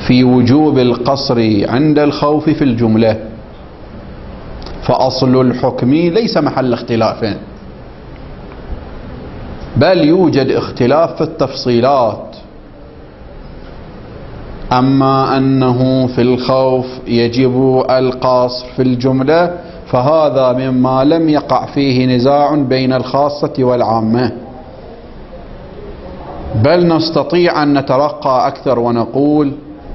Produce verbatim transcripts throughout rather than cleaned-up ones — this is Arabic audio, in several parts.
في وجوب القصر عند الخوف في الجملة، فأصل الحكم ليس محل اختلاف، بل يوجد اختلاف في التفصيلات. أما أنه في الخوف يجب القصر في الجملة فهذا مما لم يقع فيه نزاع بين الخاصة والعامة، بل نستطيع أن نترقى أكثر ونقول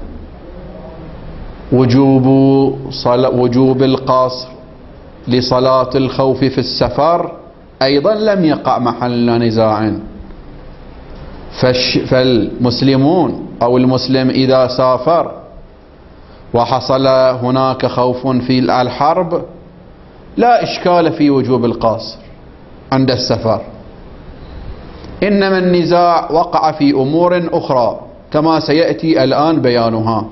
وجوب وجوب القصر لصلاة الخوف في السفر أيضا لم يقع محل نزاع. فالمسلمون أو المسلم إذا سافر وحصل هناك خوف في الحرب لا إشكال في وجوب القصر عند السفر، إنما النزاع وقع في أمور أخرى كما سيأتي الآن بيانها.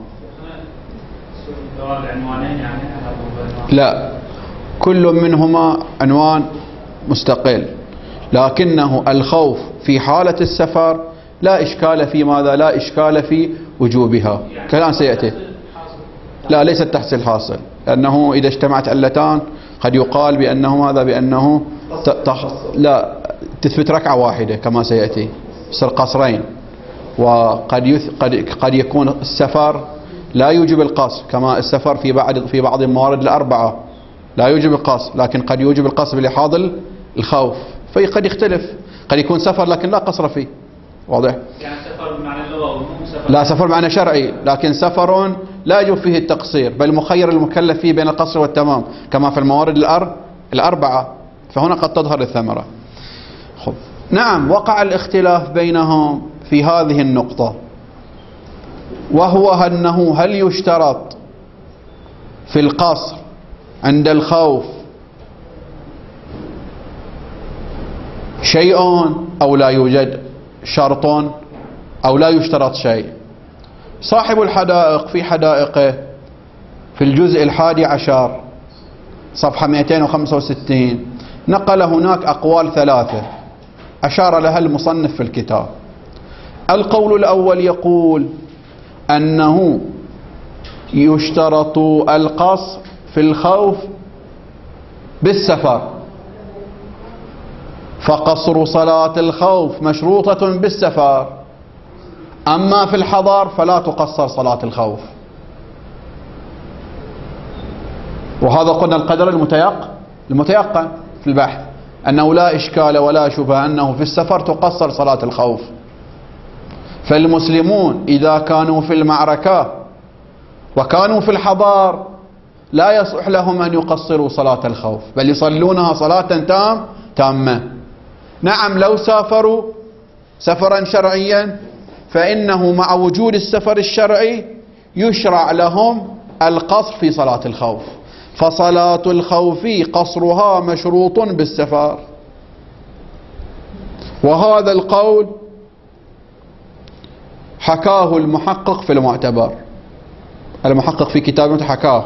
لا، كل منهما عنوان مستقل، لكنه الخوف في حالة السفر لا إشكال في ماذا؟ لا إشكال في وجوبها، كلام سيأتي. لا، ليس التحصيل حاصل، لأنه إذا اجتمعت علتان قد يقال بأنه ماذا؟ بأنه تخ... لا تثبت ركعة واحدة كما سيأتي، يصير قصرين. وقد يث... قد... قد يكون السفر لا يوجب القصر، كما السفر في بعض في بعض الموارد الأربعة لا يوجب القصر، لكن قد يوجب القصر بلحاظ الخوف، فقد يختلف، قد يكون سفر لكن لا قصر فيه. واضح؟ يعني سفر بمعنى اللغوي مو سفر، لا، سفر بمعنى شرعي، لكن سفر لا يجب فيه التقصير، بل مخير المكلف فيه بين القصر والتمام كما في الموارد الأر... الأربعة، فهنا قد تظهر الثمرة. خب. نعم، وقع الاختلاف بينهم في هذه النقطة، وهو أنه هل يشترط في القصر عند الخوف شيء أو لا يوجد شرط أو لا يشترط شيء. صاحب الحدائق في حدائقه في الجزء الحادي عشر صفحة مئتين وخمسة وستين نقل هناك أقوال ثلاثة أشار لها المصنف في الكتاب. القول الأول يقول أنه يشترط القصر في الخوف بالسفر، فقصر صلاة الخوف مشروطة بالسفر، أما في الحضر فلا تقصر صلاة الخوف. وهذا قلنا القدر المتيقن المتيقن في البحث، أنه لا إشكال ولا شبهة أنه في السفر تقصر صلاة الخوف. فالمسلمون إذا كانوا في المعركة وكانوا في الحضر لا يصح لهم أن يقصروا صلاة الخوف، بل يصلونها صلاة تام تامة. نعم، لو سافروا سفرا شرعيا فإنه مع وجود السفر الشرعي يشرع لهم القصر في صلاة الخوف، فصلاة الخوف قصرها مشروط بالسفر. وهذا القول حكاه المحقق في المعتبر، المحقق في كتابه حكاه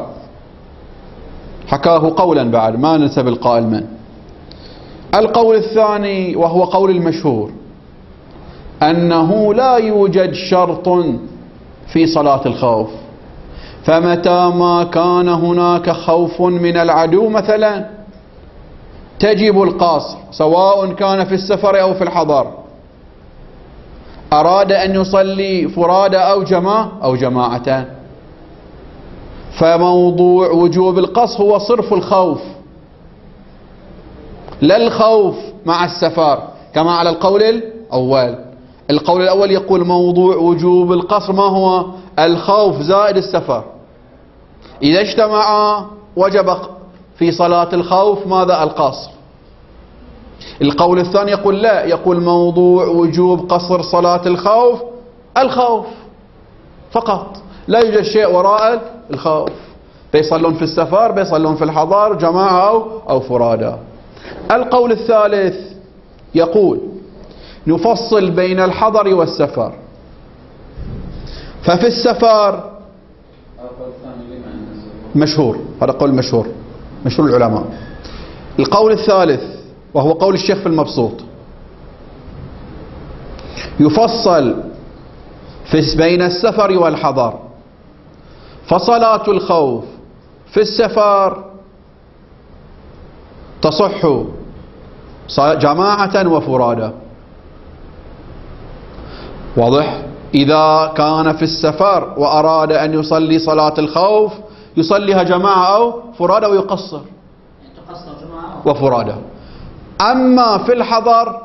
حكاه قولا بعد ما نسب القائل من. القول الثاني وهو قول المشهور أنه لا يوجد شرط في صلاة الخوف، فمتى ما كان هناك خوف من العدو مثلا تجب القصر، سواء كان في السفر أو في الحضر، أراد أن يصلي فرادى أو جماعة أو جماعة. فموضوع وجوب القصر هو صرف الخوف، لا الخوف مع السفر كما على القول الأول. القول الأول يقول موضوع وجوب القصر ما هو؟ الخوف زائد السفر، إذا اجتمعا وجب في صلاة الخوف ماذا؟ القصر. القول الثاني يقول لا، يقول موضوع وجوب قصر صلاة الخوف الخوف فقط، لا يوجد شيء وراء الخوف، بيصلون في السفر بيصلون في الحضر جماعة أو, أو فرادى. القول الثالث يقول نفصل بين الحضر والسفر، ففي السفر مشهور، هذا قول مشهور مشهور العلماء. القول الثالث وهو قول الشيخ في المبسوط يفصل في بين السفر والحضر، فصلاة الخوف في السفر تصح جماعة وفرادى. واضح؟ إذا كان في السفر وأراد أن يصلي صلاة الخوف يصليها جماعة أو فرادى ويقصر وفرادى. أما في الحضر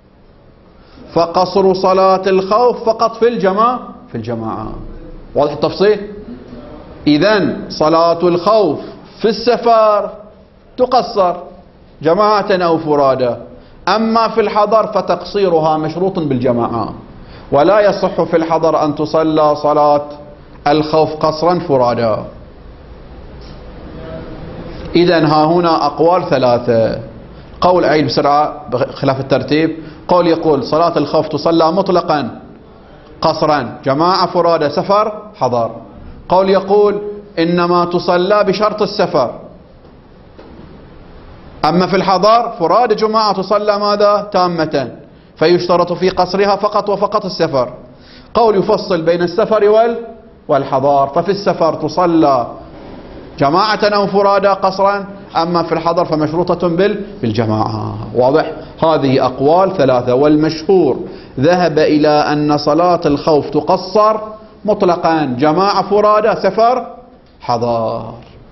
فقصر صلاة الخوف فقط في الجماعة في الجماعة. واضح التفصيل؟ إذن صلاة الخوف في السفر تقصر جماعة أو فرادى، أما في الحضر فتقصيرها مشروط بالجماعة، ولا يصح في الحضر أن تصلى صلاة الخوف قصرا فرادى. إذن ها هنا أقوال ثلاثة. قول عيد بسرعة بخلاف الترتيب. قول يقول صلاة الخوف تصلى مطلقا قصرا جماعة فرادى سفر حضر. قول يقول إنما تصلى بشرط السفر، أما في الحضر فرادى جماعة تصلى ماذا؟ تامة، فيشترط في قصرها فقط وفقط السفر. قول يفصل بين السفر وال والحضر، ففي السفر تصلى جماعة أو فرادى قصرا، أما في الحضر فمشروطة بال بالجماعة. واضح؟ هذه أقوال ثلاثة، والمشهور ذهب إلى أن صلاة الخوف تقصر مطلقا جماعة فرادى سفر حضر.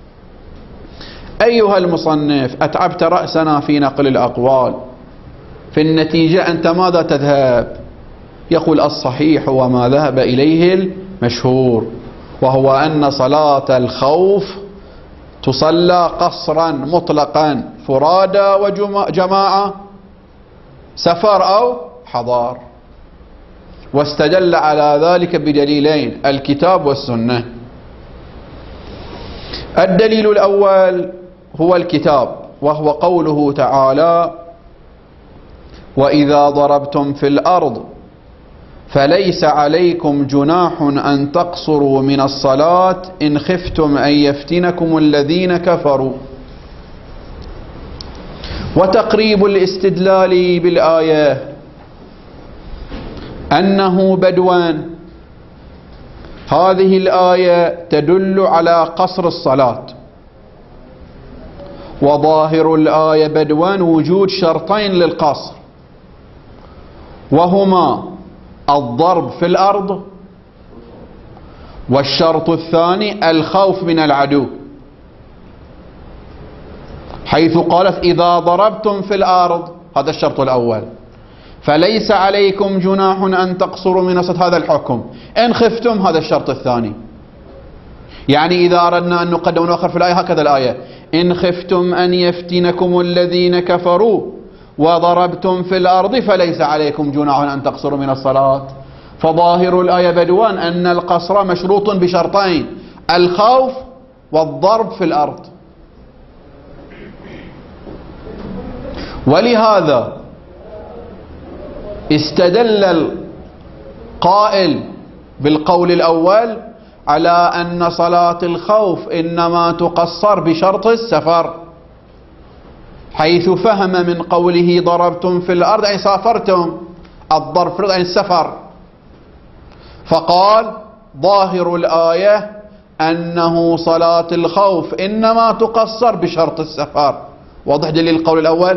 أيها المصنف أتعبت رأسنا في نقل الأقوال، في النتيجة أنت ماذا تذهب؟ يقول الصحيح وما ذهب إليه المشهور، وهو أن صلاة الخوف تصلى قصرا مطلقا فرادى وجماعة سفر أو حضار، واستدل على ذلك بدليلين: الكتاب والسنة. الدليل الأول هو الكتاب، وهو قوله تعالى: وإذا ضربتم في الأرض فليس عليكم جناح أن تقصروا من الصلاة إن خفتم أن يفتنكم الذين كفروا. وتقريب الاستدلال بالآية أنه بدوان. هذه الآية تدل على قصر الصلاة، وظاهر الآية بدوان وجود شرطين للقصر، وهما الضرب في الأرض، والشرط الثاني الخوف من العدو، حيث قالت إذا ضربتم في الأرض، هذا الشرط الأول، فليس عليكم جناح أن تقصروا من الصلاة، هذا الحكم، إن خفتم هذا الشرط الثاني. يعني إذا أردنا أن نقدم ونؤخر في الآية هكذا الآية: إن خفتم أن يفتنكم الذين كفروا وضربتم في الأرض فليس عليكم جناح أن تقصروا من الصلاة. فظاهر الآية بدوان أن القصر مشروط بشرطين: الخوف والضرب في الأرض. ولهذا استدل القائل بالقول الأول على أن صلاة الخوف إنما تقصر بشرط السفر، حيث فهم من قوله ضربتم في الأرض أي سافرتم، الضرب في الأرض أي السفر، فقال ظاهر الآية أنه صلاة الخوف إنما تقصر بشرط السفر. واضح دليل القول الأول؟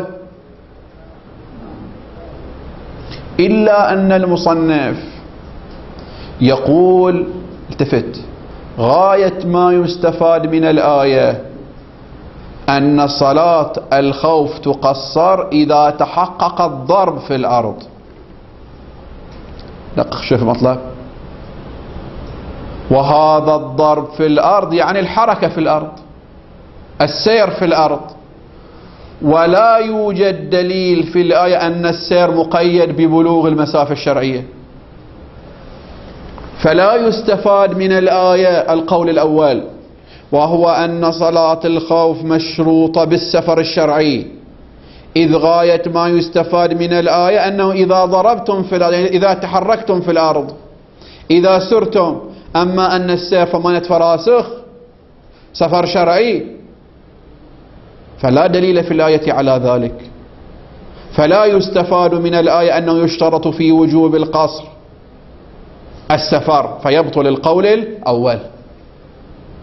إلا أن المصنف يقول، التفت، غاية ما يستفاد من الآية أن صلاة الخوف تقصر إذا تحقق الضرب في الأرض. دقق شوف المطلب، وهذا الضرب في الأرض يعني الحركة في الأرض، السير في الأرض، ولا يوجد دليل في الآية أن السير مقيد ببلوغ المسافة الشرعية، فلا يستفاد من الآية القول الأول، وهو أن صلاة الخوف مشروطة بالسفر الشرعي، إذ غاية ما يستفاد من الآية أنه إذا ضربتم في الأرض، يعني إذا تحركتم في الأرض، إذا سرتم، أما أن السير ثمانية فراسخ سفر شرعي فلا دليل في الآية على ذلك، فلا يستفاد من الآية أنه يشترط في وجوب القصر السفر، فيبطل القول الأول.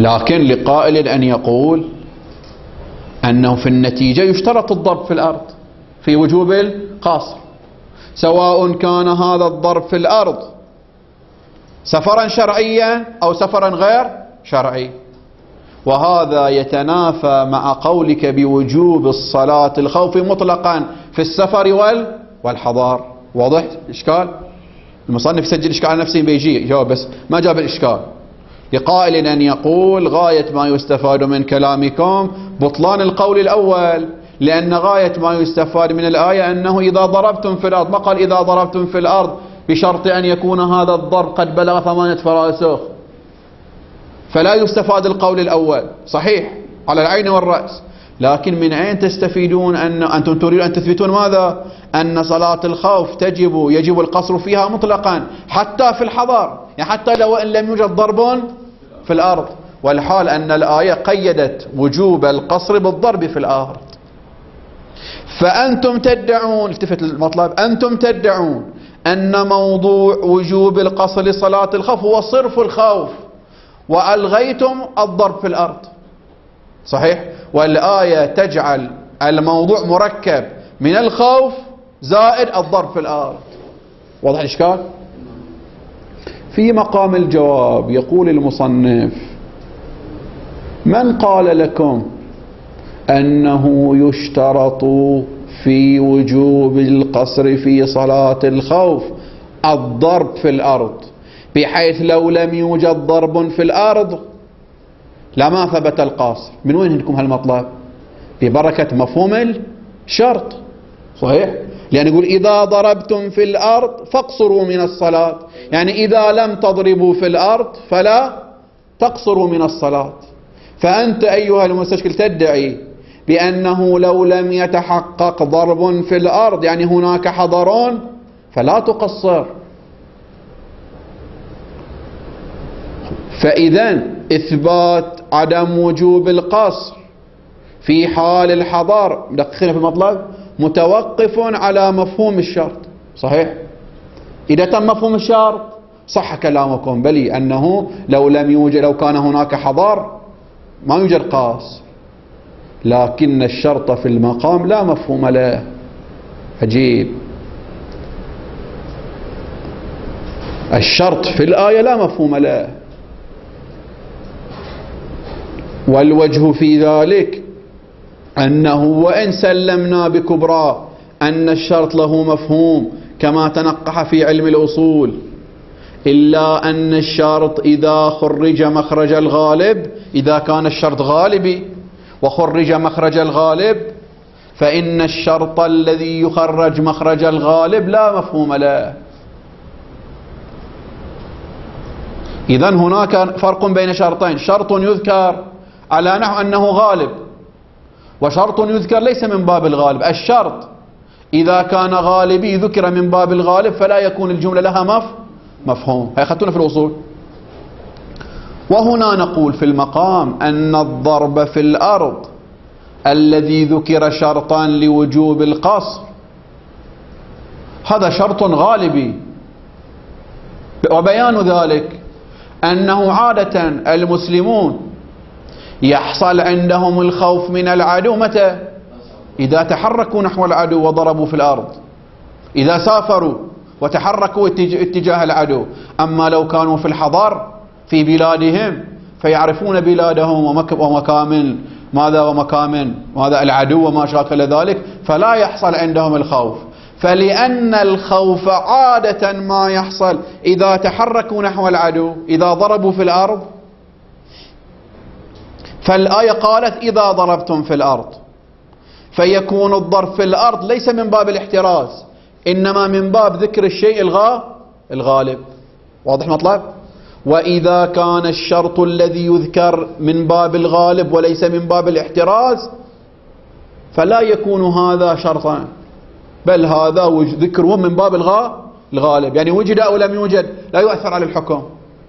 لكن لقائل أن يقول أنه في النتيجة يشترط الضرب في الأرض في وجوب القصر، سواء كان هذا الضرب في الأرض سفرا شرعيا أو سفرا غير شرعي. وهذا يتنافى مع قولك بوجوب الصلاة الخوف مطلقا في السفر والحضار. واضح إشكال؟ المصنف يسجل إشكال نفسي بيجي جواب بس ما جاب الإشكال. لقائل أن يقول غاية ما يستفاد من كلامكم بطلان القول الأول، لأن غاية ما يستفاد من الآية أنه إذا ضربتم في الأرض، ما قال إذا ضربتم في الأرض بشرط أن يكون هذا الضرب قد بلغ ثمانية فراسخ، فلا يستفاد القول الأول. صحيح على العين والرأس، لكن من أين تستفيدون أن أنتم تريدون أن تثبتون ماذا؟ أن صلاة الخوف تجب يجب القصر فيها مطلقا حتى في الحضر، يعني حتى لو إن لم يوجد ضرب في الأرض، والحال أن الآية قيدت وجوب القصر بالضرب في الأرض. فأنتم تدعون، التفت المطلب، أنتم تدعون أن موضوع وجوب القصر لصلاة الخوف هو صرف الخوف وألغيتم الضرب في الأرض. صحيح؟ والآية تجعل الموضوع مركب من الخوف زائد الضرب في الأرض. واضح الإشكال؟ في مقام الجواب يقول المصنف: من قال لكم أنه يشترط في وجوب القصر في صلاة الخوف الضرب في الأرض، بحيث لو لم يوجد ضرب في الأرض لما ثبت القصر؟ من وين عندكم هالمطلب؟ ببركة مفهوم الشرط. صحيح؟ يعني يقول إذا ضربتم في الأرض فاقصروا من الصلاة، يعني إذا لم تضربوا في الأرض فلا تقصروا من الصلاة. فأنت أيها المستشكل تدعي بأنه لو لم يتحقق ضرب في الأرض، يعني هناك حضر، فلا تقصر. فإذا إثبات عدم وجوب القصر في حال الحضر، دقيقين في المطلب، متوقف على مفهوم الشرط. صحيح؟ إذا تم مفهوم الشرط صح كلامكم، بلي أنه لو لم يوجد، لو كان هناك حضر ما يوجد قاصر، لكن الشرط في المقام لا مفهوم له. عجيب، الشرط في الآية لا مفهوم له. والوجه في ذلك أنه وإن سلمنا بكبرى أن الشرط له مفهوم كما تنقح في علم الأصول، إلا أن الشرط إذا خرج مخرج الغالب، إذا كان الشرط غالبي وخرج مخرج الغالب، فإن الشرط الذي يخرج مخرج الغالب لا مفهوم له. إذن هناك فرق بين شرطين: شرط يذكر على نحو أنه غالب، وشرط يذكر ليس من باب الغالب. الشرط إذا كان غالبي ذكر من باب الغالب فلا يكون الجملة لها مف مفهوم. هي أخذتونا في الأصول. وهنا نقول في المقام أن الضرب في الأرض الذي ذكر شرطا لوجوب القصر هذا شرط غالبي، وبيان ذلك أنه عادة المسلمون يحصل عندهم الخوف من العدو متى؟ إذا تحركوا نحو العدو وضربوا في الأرض، إذا سافروا وتحركوا اتجاه العدو. أما لو كانوا في الحضر في بلادهم فيعرفون بلادهم ومكامن ماذا ومكامن ماذا العدو وما شاكل ذلك، فلا يحصل عندهم الخوف. فلأن الخوف عادة ما يحصل إذا تحركوا نحو العدو، إذا ضربوا في الأرض، فالآية قالت إذا ضربتم في الأرض، فيكون الضرب في الأرض ليس من باب الاحتراز، إنما من باب ذكر الشيء الغا الغالب. واضح المطلب؟ وإذا كان الشرط الذي يذكر من باب الغالب وليس من باب الاحتراز فلا يكون هذا شرطا، بل هذا ذكره من باب الغا الغالب، يعني وجد أو لم يوجد لا يؤثر على الحكم.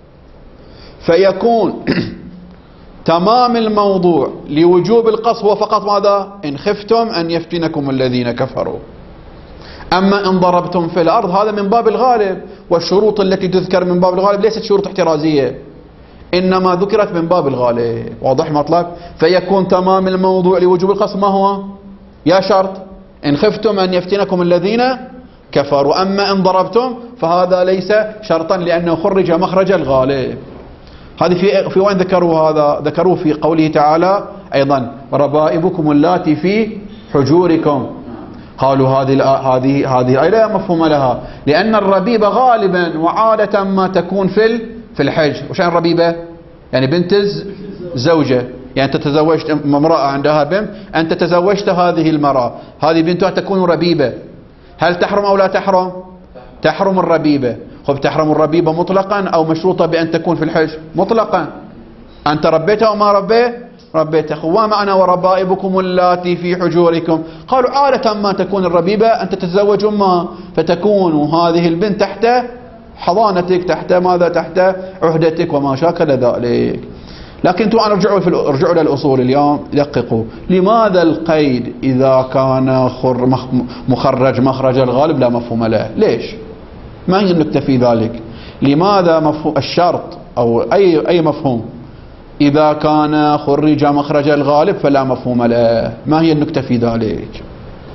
فيكون تمام الموضوع لوجوب القصر هو فقط ماذا؟ إن خفتم أن يفتنكم الذين كفروا. أما إن ضربتم في الأرض هذا من باب الغالب، والشروط التي تذكر من باب الغالب ليست شروط احترازية، إنما ذكرت من باب الغالب. واضح مطلب؟ فيكون تمام الموضوع لوجوب القصر ما هو؟ يا شرط إن خفتم أن يفتنكم الذين كفروا، أما إن ضربتم فهذا ليس شرطا لأنه خرج مخرج الغالب. هذه في في وين ذكروا هذا؟ ذكروه في قوله تعالى أيضا ربائبكم اللاتي في حجوركم. قالوا هذه هذه هذه الآية لا مفهوم لها، لأن الربيبة غالبا وعادة ما تكون في في الحج. وش يعني الربيبة؟ يعني بنت زوجة، يعني أنت تزوجت امرأة عندها بنت، أنت تزوجت هذه المرأة، هذه بنتها تكون ربيبة. هل تحرم أو لا تحرم؟ تحرم الربيبة. خب تحرم الربيبة مطلقا أو مشروطة بأن تكون في الحج؟ مطلقا. أنت ربيتها أو ما ربيت؟ ربيتها. وما معنى وربائبكم اللاتي في حجوركم؟ قالوا عادة ما تكون الربيبة أنت تتزوج أمها، فتكون هذه البنت تحت حضانتك، تحت ماذا؟ تحت عهدتك وما شاكل ذلك. لكن انتم ارجعوا في ارجعوا للاصول اليوم، دققوا لماذا القيد اذا كان مخرج مخرج الغالب لا مفهوم له؟ ليش؟ ما هي النكته في ذلك؟ لماذا مفهوم الشرط او اي اي مفهوم اذا كان خرج مخرج الغالب فلا مفهوم له؟ ما هي النكته في ذلك؟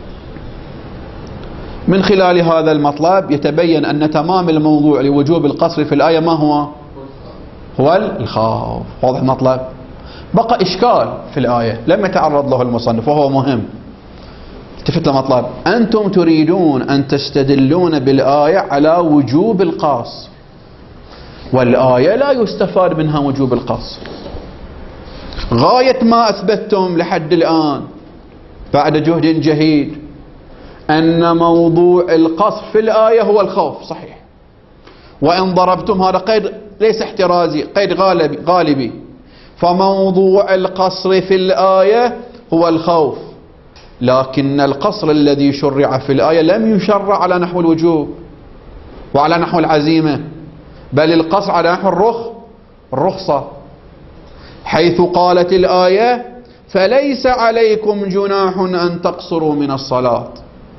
من خلال هذا المطلب يتبين ان تمام الموضوع لوجوب القصر في الايه ما هو؟ هو الخوف. واضح المطلب؟ بقى إشكال في الآية لم يتعرض له المصنف وهو مهم. التفت المطلب، أنتم تريدون أن تستدلون بالآية على وجوب القصر، والآية لا يستفاد منها وجوب القصر. غاية ما أثبتتم لحد الآن بعد جهد جهيد أن موضوع القصر في الآية هو الخوف، صحيح، وإن ضربتم هذا قيد ليس احترازي، قيد غالبي غالبي فموضوع القصر في الآية هو الخوف، لكن القصر الذي شرع في الآية لم يشرع على نحو الوجوب وعلى نحو العزيمة، بل القصر على نحو الرخ الرخصة، حيث قالت الآية فليس عليكم جناح أن تقصروا من الصلاة.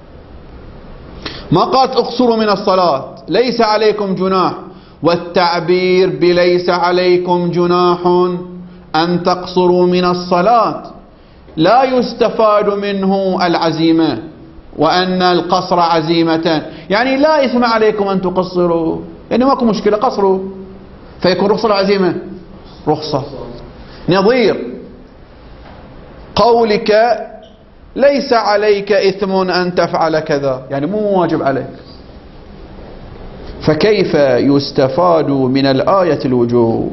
ما قالت اقصروا من الصلاة، ليس عليكم جناح. والتعبير بليس عليكم جناح أن تقصروا من الصلاة لا يستفاد منه العزيمة وأن القصر عزيمة، يعني لا إثم عليكم أن تقصروا، يعني ماكو مشكلة قصروا، فيكون رخصة العزيمة رخصة. نظير قولك ليس عليك إثم أن تفعل كذا، يعني مو واجب عليك، فكيف يستفاد من الآية الوجوب؟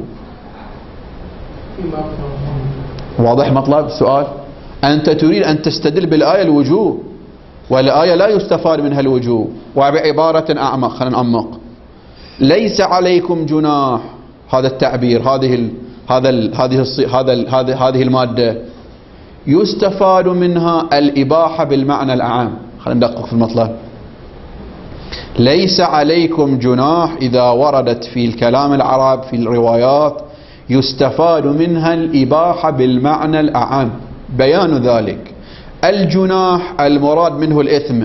واضح مطلب السؤال؟ أنت تريد أن تستدل بالآية الوجوب، والآية لا يستفاد منها الوجوب. وبعبارة أعمق خلينا نعمق، ليس عليكم جناح، هذا التعبير، هذه ال هذا ال هذه ال هذا ال هذه هذه المادة يستفاد منها الإباحة بالمعنى العام. خلينا ندقق في المطلب. ليس عليكم جناح إذا وردت في الكلام العرب في الروايات يستفاد منها الإباحة بالمعنى الأعم. بيان ذلك الجناح المراد منه الإثم،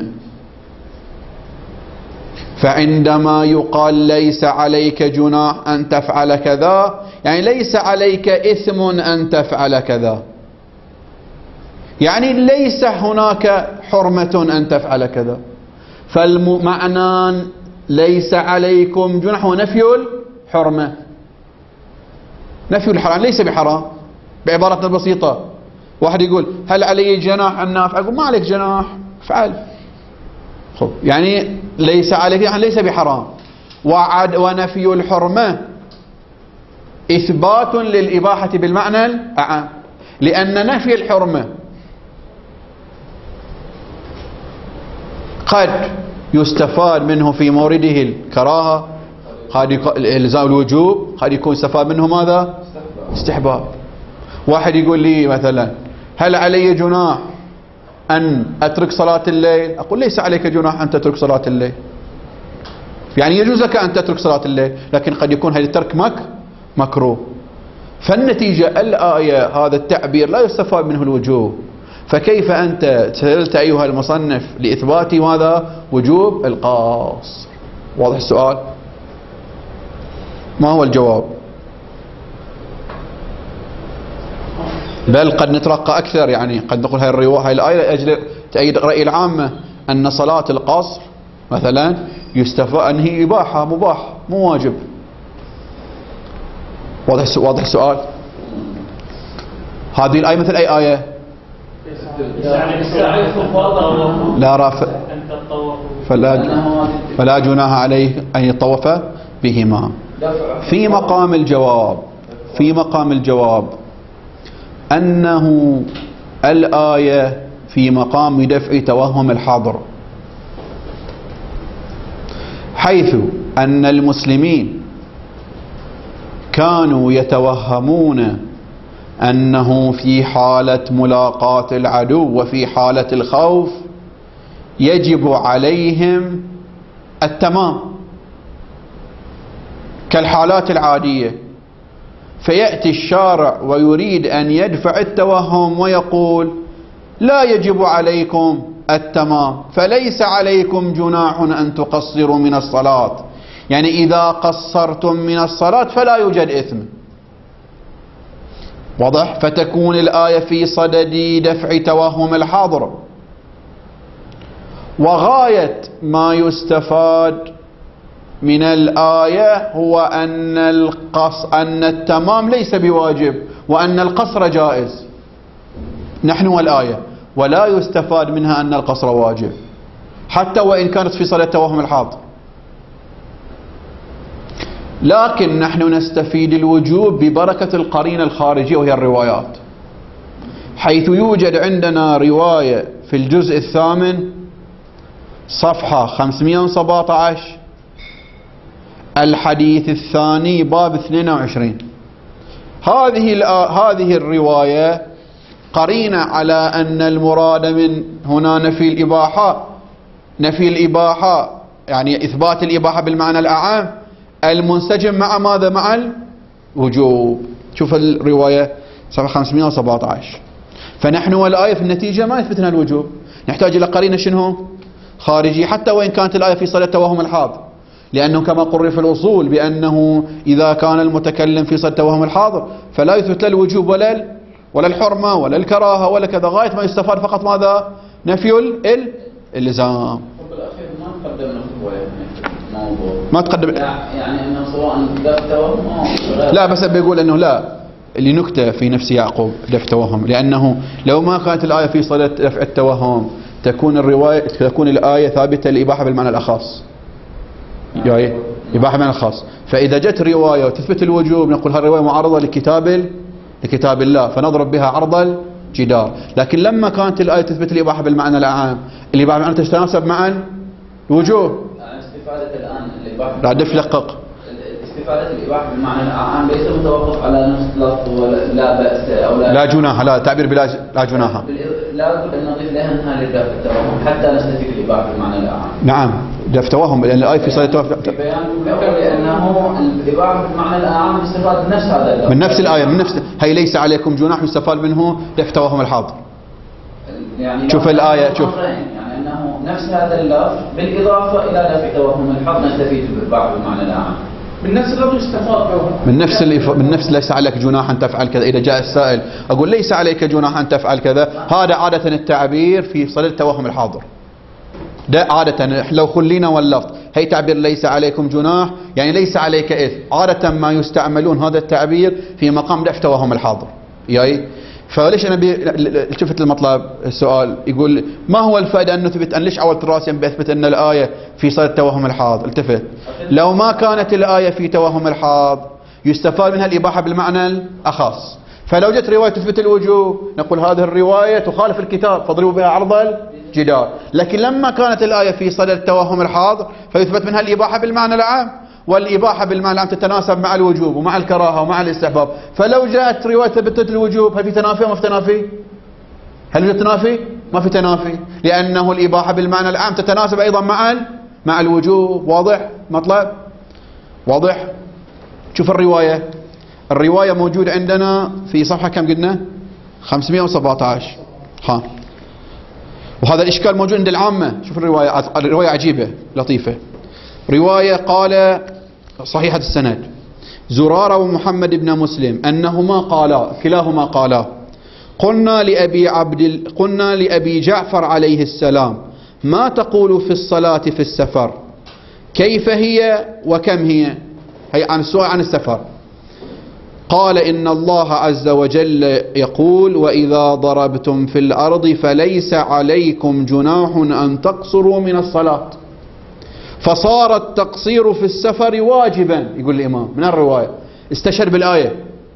فعندما يقال ليس عليك جناح أن تفعل كذا، يعني ليس عليك إثم أن تفعل كذا، يعني ليس هناك حرمة أن تفعل كذا. فالمعنى ليس عليكم جناح ونفي الحرمة، نفي الحرام، ليس بحرام. بعبارة بسيطة، واحد يقول هل علي جناح أن أفعل؟ أقول ما عليك جناح، افعل. خب يعني ليس عليك، يعني ليس بحرام. وعد ونفي الحرمة إثبات للإباحة بالمعنى الأعم، لأن نفي الحرمة قد يستفاد منه في مورده الكراهة، قد إلزام الوجوب، قد يكون استفاد منه ماذا؟ استحباب. واحد يقول لي مثلا هل علي جناح أن أترك صلاة الليل؟ أقول ليس عليك جناح أن تترك صلاة الليل، يعني يجوز لك أن تترك صلاة الليل، لكن قد يكون هذا الترك مك مكروه. فالنتيجة الآية هذا التعبير لا يستفاد منه الوجوب، فكيف أنت سألت أيها المصنف لإثبات ماذا؟ وجوب القصر. واضح السؤال؟ ما هو الجواب؟ بل قد نترقى أكثر، يعني قد نقول هاي الرواية هاي الآية لأجل تأييد رأي العامة أن صلاة القصر مثلا يستفاد أن هي إباحة مباح مو واجب. واضح واضح السؤال؟ هذه الآية مثل أي آية؟ لا رافع فلا فلا جناح عليه أن يطوف بهما. في مقام الجواب في مقام الجواب أنه الآية في مقام دفع توهم الحاضر، حيث أن المسلمين كانوا يتوهمون أنه في حالة ملاقاة العدو وفي حالة الخوف يجب عليهم التمام كالحالات العادية، فيأتي الشارع ويريد أن يدفع التوهم ويقول لا يجب عليكم التمام فليس عليكم جناح أن تقصروا من الصلاة، يعني إذا قصرتم من الصلاة فلا يوجد إثم. واضح؟ فتكون الآية في صدد دفع توهم الحاضر. وغاية ما يستفاد من الآية هو أن القص أن التمام ليس بواجب وأن القصر جائز. نحن والآية ولا يستفاد منها أن القصر واجب حتى وإن كانت في صدد توهم الحاضر، لكن نحن نستفيد الوجوب ببركة القرينة الخارجية وهي الروايات، حيث يوجد عندنا رواية في الجزء الثامن صفحة خمسمئة وسبعة عشر الحديث الثاني باب اثنين وعشرين. هذه هذه الرواية قرينة على أن المراد من هنا نفي الإباحة، نفي الإباحة يعني إثبات الإباحة بالمعنى الأعام المنسجم مع ماذا؟ مع الوجوب. شوف الرواية صفحة خمسمئة وسبعة عشر. فنحن والآية في النتيجة ما يثبتنا الوجوب، نحتاج إلى قرينة شنو؟ خارجي، حتى وإن كانت الآية في صدد توهم الحاضر، لأنه كما قرر في الأصول بأنه إذا كان المتكلم في صدد توهم الحاضر فلا يثبت له الوجوب ولا ولا الحرمة ولا الكراهة ولا كذا، غاية ما يستفاد فقط ماذا؟ نفي الإلزام. ما قدمنا الرواية الموضوع ما تقدم يعني أنه سواء دفع توهم أو لا، بس بيقول أنه لا لنكتة في نفس يعقوب دفع توهم، لأنه لو ما كانت الآية في صدد دفع التوهم تكون الرواية تكون الآية ثابتة الإباحة بالمعنى الأخص، يعني إباحة بالمعنى الخاص. فإذا جت رواية وتثبت الوجوب نقول هالرواية معارضة لكتاب لكتاب الله فنضرب بها عرض الجدار. لكن لما كانت الآية تثبت الإباحة بالمعنى العام، الإباحة بالمعنى تتناسب مع الوجوب. استفادة الآن الإباحة لا دف لقق استفادة الإباحة بالمعنى العام ليس متوقف على نفس اللفظ ولا لا بأس أو لا لا جناح، لا تعبير بلا لا جناح، لا بد أن نضيف لها أنها لدفع التوهم حتى نستفيد الإباحة بالمعنى العام. نعم دفع توهم، لأن الآية في صدد توهم بيان لأنه الإباحة بالمعنى العام استفاد من نفس هذا اللفظ، من نفس الآية، من نفس هي ليس عليكم جناح يستفاد منه دفع توهم الحاضر. يعني شوف الآية شوف يعني أنه نفس هذا اللفظ بالإضافة إلى دفع توهم الحظ نستفيد بالإباحة بالمعنى العام. من نفس اللفظ استفاد من نفس من نفس ليس عليك جناح أن تفعل كذا. إذا جاء السائل أقول ليس عليك جناح أن تفعل كذا، هذا عادة التعبير في صدد توهم الحاضر، ده عادة لو خلينا واللفظ هي تعبير ليس عليكم جناح يعني ليس عليك إثم، عادة ما يستعملون هذا التعبير في مقام دفع توهم الحاضر. يعني فليش انا شفت المطلب السؤال يقول ما هو الفائده ان نثبت ان ليش عولت راسي بثبت ان الايه في صدد توهم الحاضر؟ التفت لو ما كانت الايه في توهم الحاضر يستفاد منها الاباحه بالمعنى الاخص، فلو جت روايه تثبت الوجوب نقول هذه الروايه تخالف الكتاب فاضربوا بها عرض الجدار. لكن لما كانت الايه في صدد توهم الحاضر فيثبت منها الاباحه بالمعنى العام، والإباحة بالمعنى العام تتناسب مع الوجوب ومع الكراهة ومع الاستحباب. فلو جاءت رواية ثبتت الوجوب هل في تنافي وما في تنافي؟ هل في تنافي؟ ما في تنافي، لأنه الإباحة بالمعنى العام تتناسب أيضا مع مع الوجوب. واضح مطلب؟ واضح؟ شوف الرواية، الرواية موجود عندنا في صفحة كم قلنا؟ خمسمئة وسبعة عشر. ها وهذا الإشكال موجود عند العامة. شوف الرواية، الرواية عجيبة لطيفة. رواية قال صحيحة السند زرارة ومحمد بن مسلم أنهما قالا، كلاهما قالا قلنا لأبي, عبد قلنا لأبي جعفر عليه السلام ما تقول في الصلاة في السفر؟ كيف هي وكم هي؟ هي عن السؤال عن السفر. قال إن الله عز وجل يقول وإذا ضربتم في الأرض فليس عليكم جناح أن تقصروا من الصلاة، فصار التقصير في السفر واجبا. يقول الإمام من الرواية استشهد بالآية،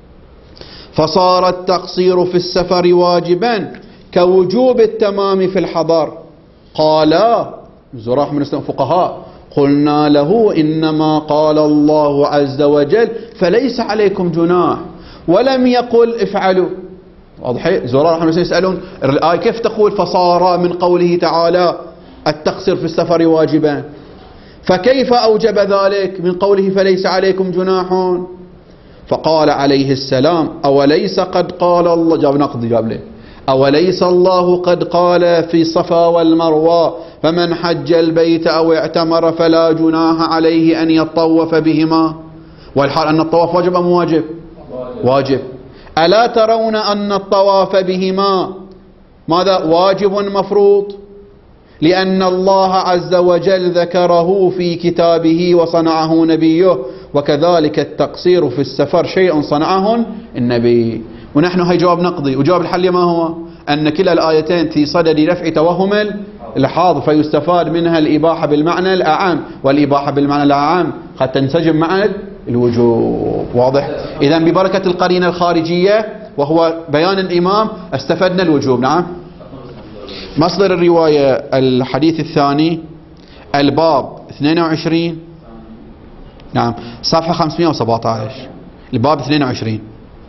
فصار التقصير في السفر واجبا كوجوب التمام في الحضر. قال زراح من الفقهاء قلنا له إنما قال الله عز وجل فليس عليكم جناح ولم يقل افعلوا. واضح؟ زراح من يسألون الآية كيف تقول فصار من قوله تعالى التقصير في السفر واجبا، فكيف أوجب ذلك من قوله فليس عليكم جناح؟ فقال عليه السلام أوليس قد قال الله، جاب نقضي جاب ليه أوليس الله قد قال في الصفا والمروة فمن حج البيت أو اعتمر فلا جناح عليه أن يطوف بهما، والحال أن الطواف واجب أم واجب؟ واجب. ألا ترون أن الطواف بهما ماذا؟ واجب مفروض، لأن الله عز وجل ذكره في كتابه وصنعه نبيه، وكذلك التقصير في السفر شيء صنعه النبي. ونحن هي جواب نقضي، وجواب الحل ما هو؟ أن كلا الآيتين في صدد رفع توهم الحاضر، فيستفاد منها الإباحة بالمعنى الأعم، والإباحة بالمعنى الأعم قد تنسجم مع الوجوب. واضح؟ إذن ببركة القرينة الخارجية وهو بيان الإمام استفدنا الوجوب. نعم. مصدر الرواية الحديث الثاني الباب اثنين وعشرين، نعم، صفحة خمسمئة وسبعة عشر، الباب اثنين وعشرين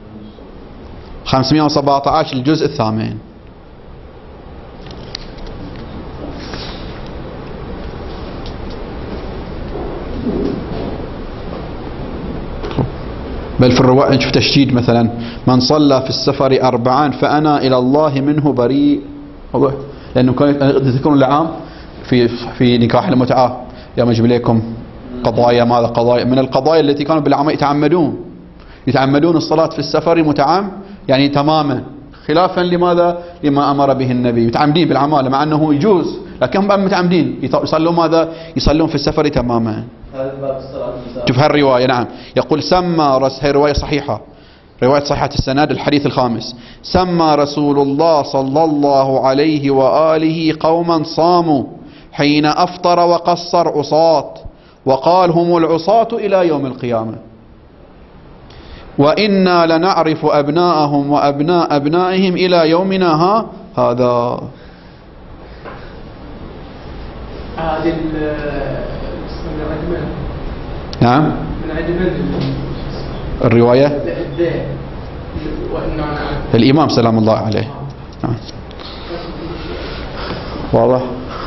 خمسمئة وسبعة عشر الجزء الثامن. بل في الرواية نشوف تشديد مثلا من صلى في السفر أربعا فأنا إلى الله منه بريء. والله لأنه تذكرون العام في في نكاح المتعة يا مجب لكم قضايا ماذا قضايا من القضايا التي كانوا بالعام يتعمدون يتعمدون الصلاة في السفر متعام يعني تماما، خلافا لماذا؟ لما أمر به النبي. متعمدين بالعمالة مع أنه يجوز، لكن هم متعمدين يصلون ماذا؟ يصلون في السفر تماما. شوف هالرواية. نعم. يقول سمى رس هي رواية صحيحة، رواية صحيحة السند، الحديث الخامس. سمى رسول الله صلى الله عليه وآله قوما صاموا حين أفطر وقصر عصاة، وقال هم العصاة إلى يوم القيامة، وإنا لنعرف أبناءهم وأبناء أبنائهم إلى يومنا ها هذا. هذه نعم. من عدمن الرواية الإمام سلام الله عليه. نعم. واضح؟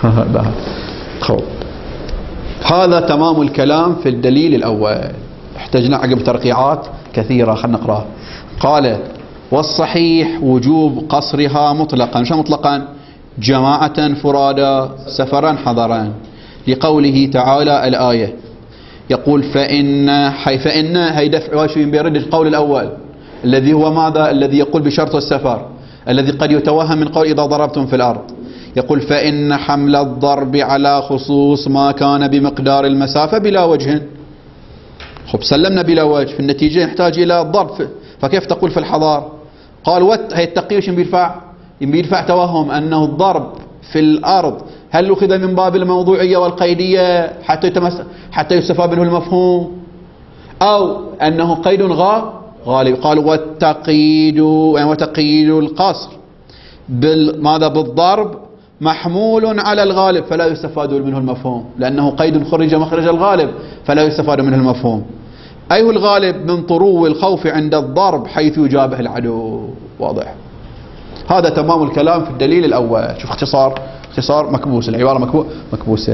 هذا تمام الكلام في الدليل الأول. احتجنا عقب ترقيعات كثيرة، خلنا نقرأ. قال والصحيح وجوب قصرها مطلقا. شو مطلقا؟ جماعة فرادا سفرا حضرا، لقوله تعالى الآية يقول فإن حي فإن هي دفع وشو بيرد القول الأول الذي هو ماذا؟ الذي يقول بشرط السفر، الذي قد يتوهم من قول إذا ضربتم في الأرض. يقول فإن حمل الضرب على خصوص ما كان بمقدار المسافة بلا وجه. خب سلمنا بلا وجه، في النتيجة يحتاج إلى الضرب، فكيف تقول في الحضار؟ قال وات هي التقي وش بيدفع؟ بيدفع توهم أنه الضرب في الأرض هل أخذ من باب الموضوعية والقيدية حتى يتمس حتى يستفاد منه المفهوم، أو أنه قيد غا غالب. قال والتقييد يعني وتقييد القصر ماذا؟ بالضرب محمول على الغالب فلا يستفاد منه المفهوم، لأنه قيد خرج مخرج الغالب فلا يستفاد منه المفهوم. أيه الغالب؟ من طرو الخوف عند الضرب حيث يجابه العدو. واضح؟ هذا تمام الكلام في الدليل الأول. شوف اختصار اختصار مكبوس، العبارة مكبو مكبوسة.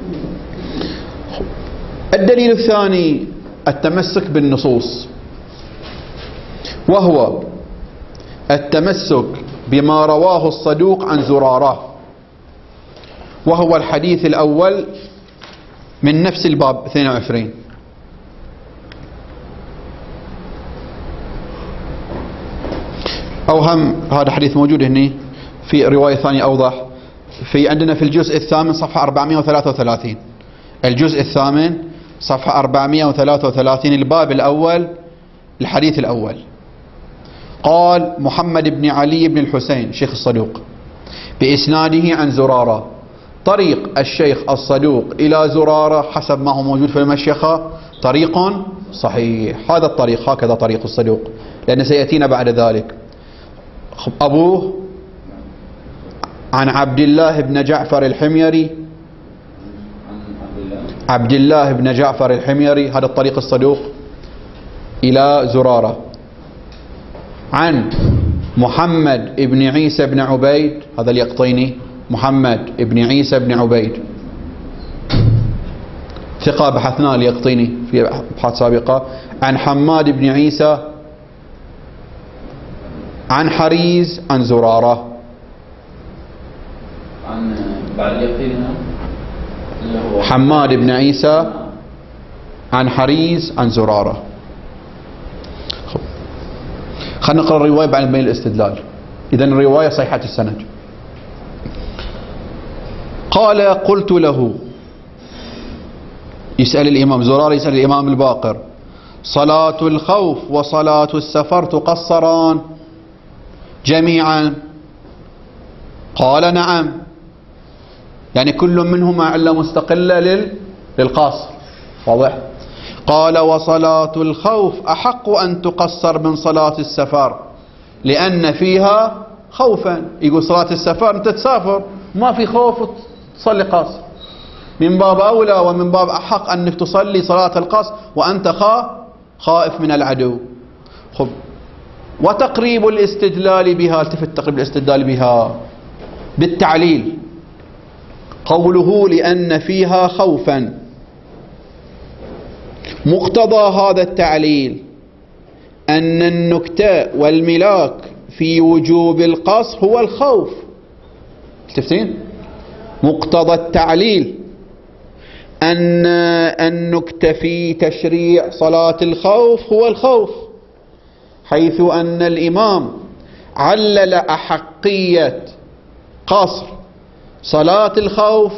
الدليل الثاني التمسك بالنصوص، وهو التمسك بما رواه الصدوق عن زرارة، وهو الحديث الأول من نفس الباب اثنين وعشرين. أو هم هذا حديث موجود هنا في رواية ثانية أوضح، في عندنا في الجزء الثامن صفحة أربعمائة وثلاثة وثلاثين، الجزء الثامن صفحة أربعمائة وثلاثة وثلاثين الباب الأول الحديث الأول. قال محمد بن علي بن الحسين شيخ الصدوق بإسناده عن زرارة، طريق الشيخ الصدوق إلى زرارة حسب ما هو موجود في المشيخة طريق صحيح، هذا الطريق هكذا طريق الصدوق، لأن سيأتينا بعد ذلك. أبوه عن عبد الله بن جعفر الحميري، عبد الله بن جعفر الحميري هذا الطريق الصدوق إلى زرارة، عن محمد بن عيسى بن عبيد هذا اليقطيني، محمد بن عيسى بن عبيد ثقة بحثناه اليقطيني في أبحاث سابقة، عن حماد بن عيسى عن حريز عن زرارة، عن بعد اليقطيني اللي هو حماد بن عيسى عن حريز عن زرارة. خلينا نقرأ الرواية بعد بين الاستدلال. إذن الرواية صحيحة السند. قال قلت له، يسأل الإمام زرارة يسأل الإمام الباقر، صلاة الخوف وصلاة السفر تقصران جميعا؟ قال نعم، يعني كل منهما علة مستقلة لل... للقاصر، واضح؟ قال وصلاة الخوف أحق أن تقصر من صلاة السفر لأن فيها خوفا. يقول صلاة السفر أنت تسافر ما في خوف تصلي قاصر، من باب أولى ومن باب أحق أنك تصلي صلاة القصر وأنت خا خائف من العدو. خب وتقريب الاستدلال بها، التفت تقريب الاستدلال بها بالتعليل، قوله لأن فيها خوفا، مقتضى هذا التعليل أن النكتة والملاك في وجوب القصر هو الخوف. تفتين؟ مقتضى التعليل أن النكتة في تشريع صلاة الخوف هو الخوف، حيث أن الإمام علل أحقية قصر صلاة الخوف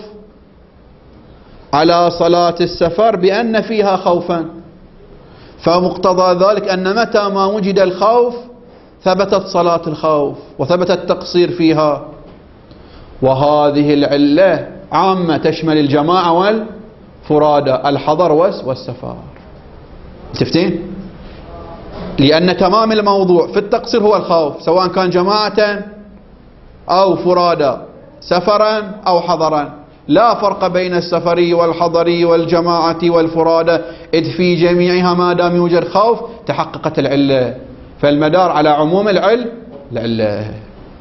على صلاة السفر بأن فيها خوفا، فمقتضى ذلك أن متى ما وجد الخوف ثبتت صلاة الخوف وثبت التقصير فيها. وهذه العلة عامة تشمل الجماعة والفرادى، الحضر والسفر. تفتين؟ لأن تمام الموضوع في التقصير هو الخوف، سواء كان جماعة أو فرادى، سفرا أو حضرا، لا فرق بين السفري والحضري والجماعة والفرادى، إذ في جميعها ما دام يوجد خوف تحققت العلة، فالمدار على عموم العل العلة.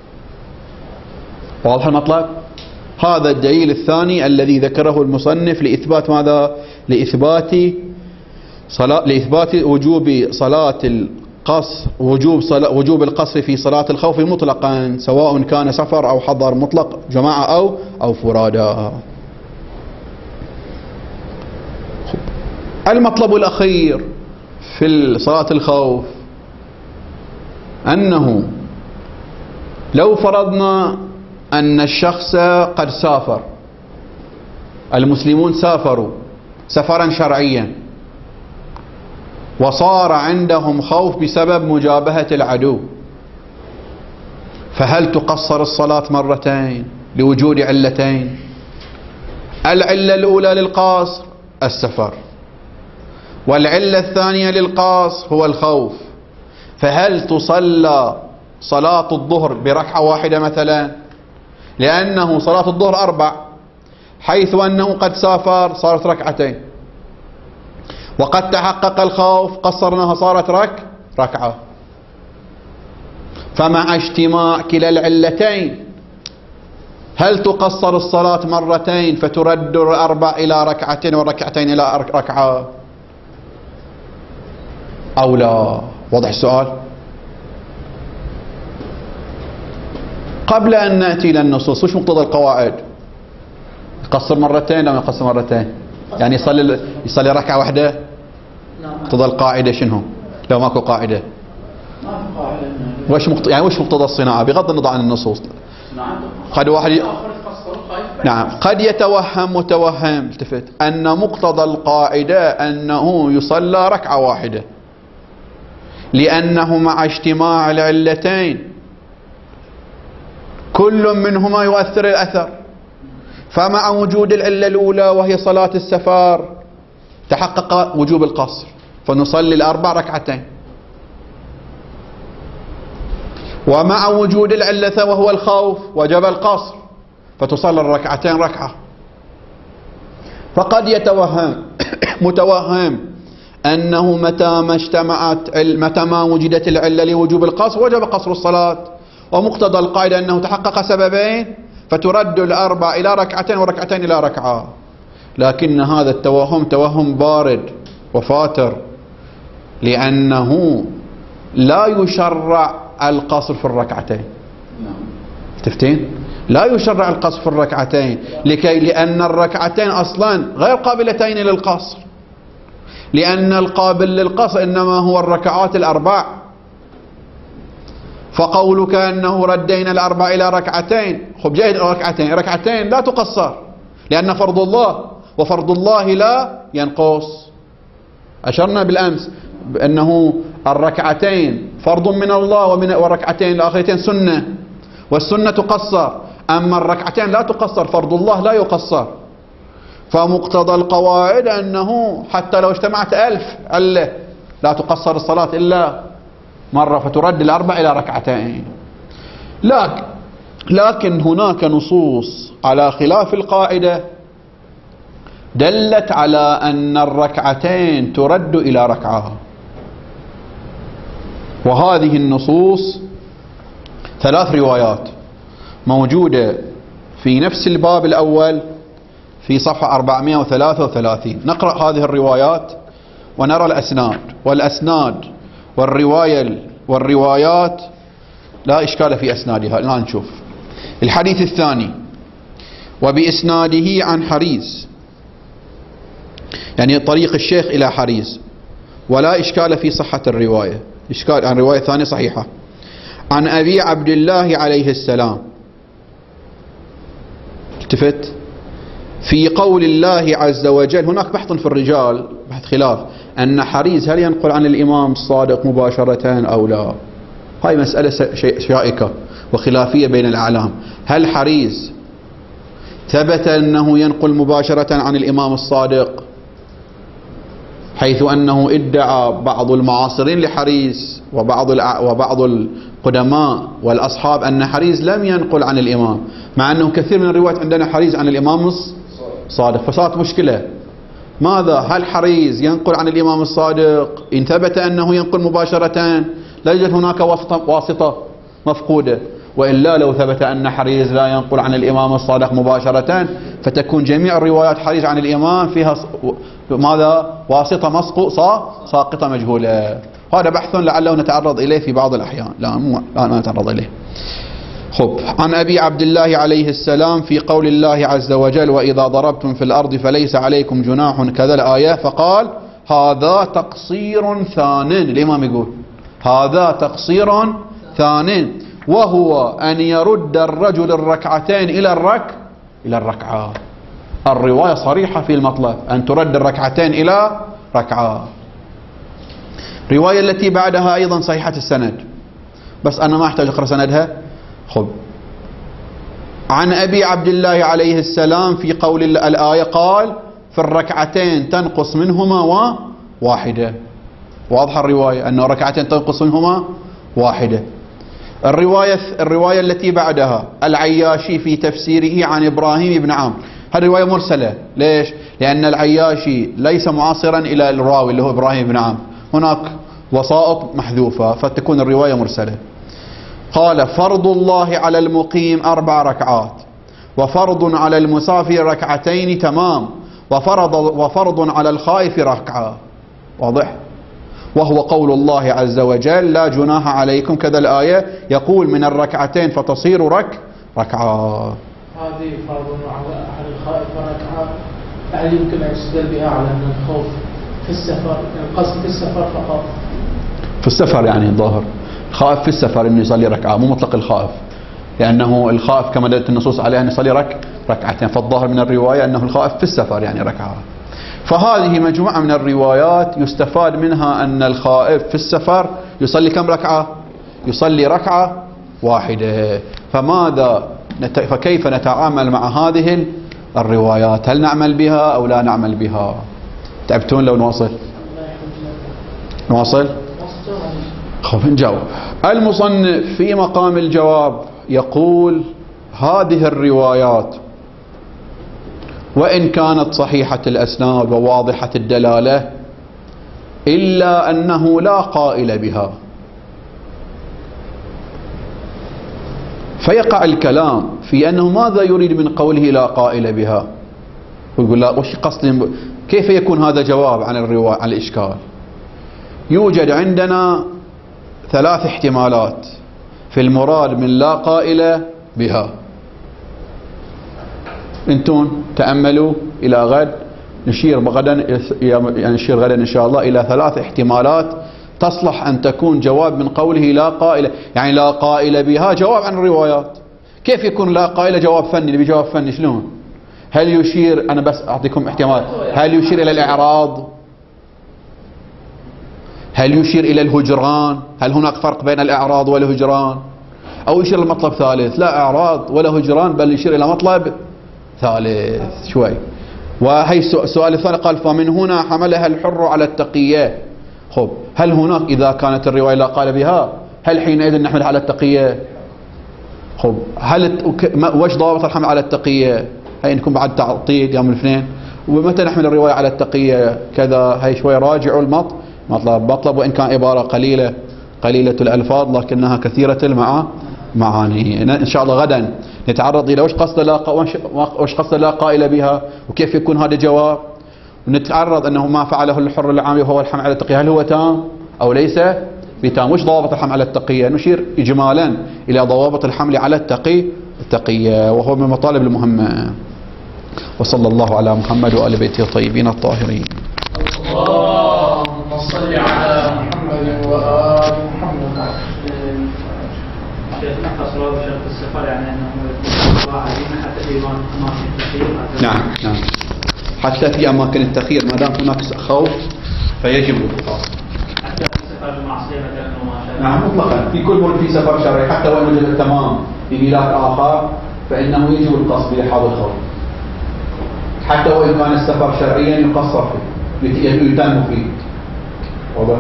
واضح المطلب؟ هذا الدليل الثاني الذي ذكره المصنف لإثبات ماذا؟ لإثبات صلاة، لإثبات وجوب صلاة القصر، وجوب صلاة وجوب القصر في صلاة الخوف مطلقا، سواء كان سفر أو حضر، مطلق جماعة أو أو فرادى. المطلب الأخير في صلاة الخوف أنه لو فرضنا أن الشخص قد سافر، المسلمون سافروا سفرا شرعيا وصار عندهم خوف بسبب مجابهة العدو، فهل تقصر الصلاة مرتين لوجود علتين؟ العلة الأولى للقاصر السفر، والعلة الثانية للقاصر هو الخوف، فهل تصلى صلاة الظهر بركعة واحدة مثلا؟ لأنه صلاة الظهر أربع، حيث أنه قد سافر صارت ركعتين، وقد تحقق الخوف قصرناها صارت رك ركعة. فمع اجتماع كلا العلتين هل تقصر الصلاة مرتين فترد الأربع إلى ركعتين والركعتين إلى ركعة أو لا؟ واضح السؤال؟ قبل أن نأتي إلى النصوص، وش مقتضى القواعد؟ يقصر مرتين أو يقصر مرتين؟ يعني يصلي يصلي ركعة واحدة؟ مقتضى القاعدة شنو؟ لو ماكو قاعدة ما في قاعدة وش مقت... يعني وش مقتضى الصناعة بغض النظر عن النصوص؟ قد واحد ي... نعم قد يتوهم متوهم التفت أن مقتضى القاعدة أنه يصلى ركعة واحدة، لأنه مع اجتماع العلتين كل منهما يؤثر الأثر، فمع وجود العلة الأولى وهي صلاة السفر تحقق وجوب القصر فنصلي الأربع ركعتين، ومع وجود العلة وهو الخوف وجب القصر فتصلي الركعتين ركعة. فقد يتوهم متوهم أنه متى ما اجتمعت متى ما وجدت العلة لوجوب القصر وجب قصر الصلاة، ومقتضى القاعدة أنه تحقق سببين فترد الأربع إلى ركعتين وركعتين إلى ركعة. لكن هذا التوهم توهم بارد وفاتر، لأنه لا يشرع القصر في الركعتين. تفتين؟ لا يشرع القصر في الركعتين لكي لأن الركعتين أصلا غير قابلتين للقصر، لأن القابل للقصر إنما هو الركعات الأربع. فقولك أنه ردينا الأربع إلى ركعتين، خب جيد ركعتين ركعتين لا تقصر لأن فرض الله، وفرض الله لا ينقص. أشرنا بالأمس بأنه الركعتين فرض من الله ومن والركعتين الآخرتين سنة، والسنة تقصر، أما الركعتين لا تقصر، فرض الله لا يقصر. فمقتضى القواعد أنه حتى لو اجتمعت ألف علة لا تقصر الصلاة إلا مرة فترد الأربع إلى ركعتين. لكن لكن هناك نصوص على خلاف القاعدة دلت على أن الركعتين ترد إلى ركعة، وهذه النصوص ثلاث روايات موجودة في نفس الباب الأول في صفحة أربعمائة وثلاثة وثلاثين. نقرأ هذه الروايات ونرى الأسناد، والأسناد والرواية والروايات لا إشكال في أسنادها. الآن نشوف الحديث الثاني: وبإسناده عن حريز، يعني طريق الشيخ إلى حريز، ولا إشكال في صحة الرواية، إشكال عن رواية ثانية صحيحة، عن أبي عبد الله عليه السلام. التفت في قول الله عز وجل، هناك بحث في الرجال، بحث خلاف أن حريز هل ينقل عن الإمام الصادق مباشرة أو لا. هاي مسألة شائكة وخلافية بين الأعلام. هل حريز ثبت أنه ينقل مباشرة عن الإمام الصادق، حيث أنه ادعى بعض المعاصرين لحريز وبعض وبعض القدماء والأصحاب أن حريز لم ينقل عن الإمام، مع أنه كثير من الروايات عندنا حريز عن الإمام الصادق. فصارت مشكلة، ماذا؟ هل حريز ينقل عن الإمام الصادق؟ إن ثبت أنه ينقل مباشرة لا يوجد هناك واسطة مفقودة، وإلا لو ثبت أن حريز لا ينقل عن الإمام الصادق مباشرة فتكون جميع الروايات حريز عن الإمام فيها ماذا؟ واسطة مسقوطة ساقطة مجهولة. هذا بحث لعله نتعرض إليه في بعض الأحيان، لا مو لا نتعرض إليه. خب، عن أبي عبد الله عليه السلام في قول الله عز وجل: وإذا ضربتم في الأرض فليس عليكم جناح، كذا الآية، فقال: هذا تقصير ثان. الإمام يقول هذا تقصير ثان، وهو أن يرد الرجل الركعتين إلى الرك إلى الركعة. الرواية صريحة في المطلب أن ترد الركعتين إلى ركعة. الرواية التي بعدها أيضا صحيحة السند، بس أنا ما أحتاج أقرأ سندها. خب، عن أبي عبد الله عليه السلام في قول الآية قال: في الركعتين تنقص منهما واحدة. واضحة الرواية أنه ركعتين تنقص منهما واحدة. الرواية الرواية التي بعدها العياشي في تفسيره عن إبراهيم بن عمرو، هذه رواية مرسلة. ليش؟ لأن العياشي ليس معاصرا إلى الراوي اللي هو إبراهيم بن عمرو، هناك وسائط محذوفة فتكون الرواية مرسلة. قال: فرض الله على المقيم أربع ركعات، وفرض على المسافر ركعتين تمام، وفرض وفرض على الخائف ركعة. واضح؟ وهو قول الله عز وجل: لا جناح عليكم، كذا الآية يقول من الركعتين فتصير رك ركعة. هذه فرض على الخائف ركعة، هل يمكن أن يستدل بها على أن الخوف في السفر، القصد في السفر فقط؟ في السفر يعني الظاهر خائف في السفر انه يصلي ركعه، مو مطلق الخائف، لانه الخائف كما دلت النصوص عليه ان يصلي رك ركعتين، فالظاهر من الروايه انه الخائف في السفر يعني ركعه. فهذه مجموعه من الروايات يستفاد منها ان الخائف في السفر يصلي كم ركعه؟ يصلي ركعه واحده. فماذا نت... فكيف نتعامل مع هذه الروايات؟ هل نعمل بها او لا نعمل بها؟ تعبتون لو نواصل؟ نواصل؟ خب نجاوب. المصنف في مقام الجواب يقول هذه الروايات وإن كانت صحيحة الأسناد وواضحة الدلالة إلا أنه لا قائل بها، فيقع الكلام في أنه ماذا يريد من قوله لا قائل بها، ويقول لا وش قصد، كيف يكون هذا جواب عن الرواية عن الإشكال؟ يوجد عندنا ثلاث احتمالات في المراد من لا قائل بها. انتم تأملوا إلى غد، نشير غدا يعني نشير غدا إن شاء الله إلى ثلاث احتمالات تصلح أن تكون جواب من قوله لا قائل، يعني لا قائل بها جواب عن الروايات. كيف يكون لا قائل جواب فني؟ نبي جواب فني شلون؟ هل يشير، أنا بس أعطيكم احتمال، هل يشير إلى الإعراض؟ هل يشير إلى الهجران؟ هل هناك فرق بين الإعراض والهجران؟ أو يشير إلى مطلب ثالث؟ لا إعراض ولا هجران، بل يشير إلى مطلب ثالث شوي. وهي السؤال الثاني قال فمن هنا حملها الحر على التقية. خب هل هناك إذا كانت الرواية لا قال بها هل حينئذ نحمل على التقية؟ خب هل وش ضابط الحمل على التقية؟ هي نكون بعد تعطيل يوم الاثنين. ومتى نحمل الرواية على التقية كذا؟ هي شوي راجعوا المط مطلب مطلب وإن كان عبارة قليلة قليلة الألفاظ لكنها كثيرة المعا معاني. إن شاء الله غدا نتعرض إلى وش قصد لا وش قصد لا قائل بها وكيف يكون هذا جواب، ونتعرض أنه ما فعله الحر العامي وهو الحمل على التقية هل هو تام أو ليس بتام، وش ضوابط الحمل على التقية. نشير إجمالا إلى ضوابط الحمل على التقي التقية وهو من المطالب المهمة. وصلى الله على محمد وآل بيته الطيبين الطاهرين. اللهم صل على محمد وآل محمد. شيخ نقص رواه شرط السفر يعني انه يكون واعدين حتى في اماكن التخيير. نعم نعم حتى في اماكن التخيير ما دام هناك خوف فيجب الوقوف. حتى في سفر المعصيه مثلا وما شابه. نعم مطلقا في كل من في سفر شرعي حتى وان وجد التمام في ميلاد اخر فانه يجب القصد لحاضر الخوف، حتى وان كان السفر شرعيا يقصر فيه يتم فيه. واضح؟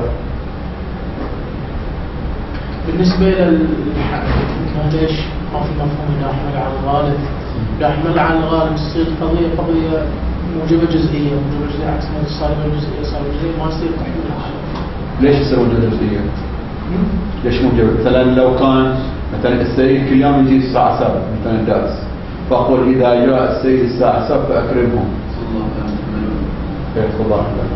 بالنسبة لل ليش ما في مفهوم إذا أحمل على الغالب؟ إذا أحمل على الغالب تصير قضية قضية موجبة جزئية، موجبة جزئية عكس ما تصير جزئية صار جزئية ما يصير تحمل على. ليش يصير موجبة جزئية؟ ليش موجبة؟ مثلا لو كان مثلا السيد كل يوم يجي الساعة سبعة مثلا درس، فأقول إذا جاء السيد الساعة سبعة فأكرمهم. صلى الله عليه وسلم.